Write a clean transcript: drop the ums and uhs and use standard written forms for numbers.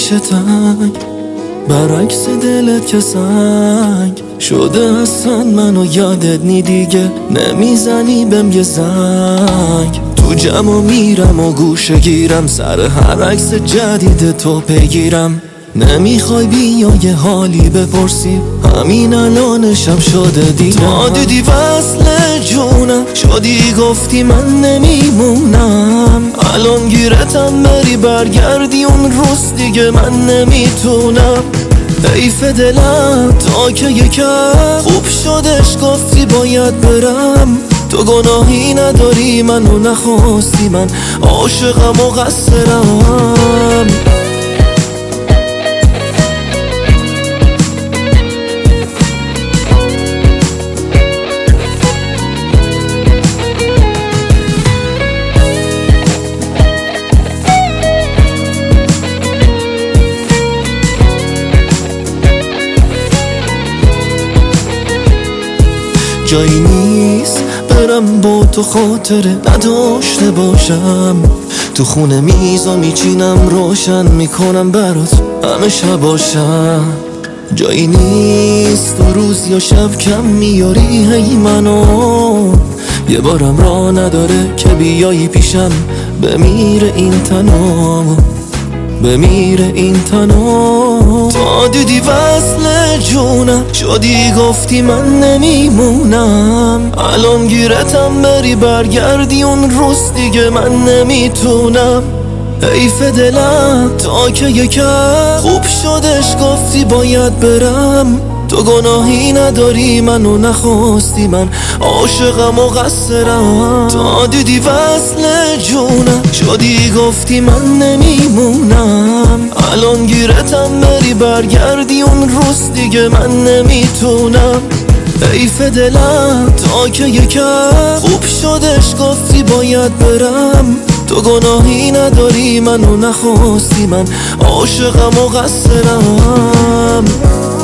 میشه تنگ، برعکس دلت که سنگ شده هستن منو یادت نی دیگه نمیزنی بهم یه زنگ. تو جمع میرم و گوشه گیرم، سر هر عکس جدید تو پیگیرم. نمیخوای بیا یه حالی بپرسی، همین الانشم شده دیدم. تا دیدی وصل جونم شدی گفتی من نمیمونم، الان گیرتم بری برگردی اون روز دیگه من نمیتونم. حیف دلم تا که یکم خوب شدش گفتی باید برم. تو گناهی نداری منو نخواستی، من عاشقم و قصرم. جایی نیست برم با تو خاطره نداشته باشم، تو خونه میزا میچینم روشن میکنم برات همه شباشم. جایی نیست تو روز یا شب کم میاری هی منو، یه بارم راه نداره که بیایی پیشم بمیره این تنم، بمیره این تنم. تا دیدی وصل جونم شدی گفتی من نمیمونم، الان گیرتم بری برگردی اون روز دیگه من نمیتونم. حیف دلم تا که یکم خوب شدش گفتی باید برم. تو گناهی نداری منو نخواستی، من عاشقم و قصرم. تا دیدی وصل جونم شدی گفتی من نمیمونم، الان گیرتم بری برگردی اون روز دیگه من نمیتونم. حیف دلم تا که یکم خوب شدش گفتی باید برم. تو گناهی نداری منو نخواستی، من عاشقم و قصرم.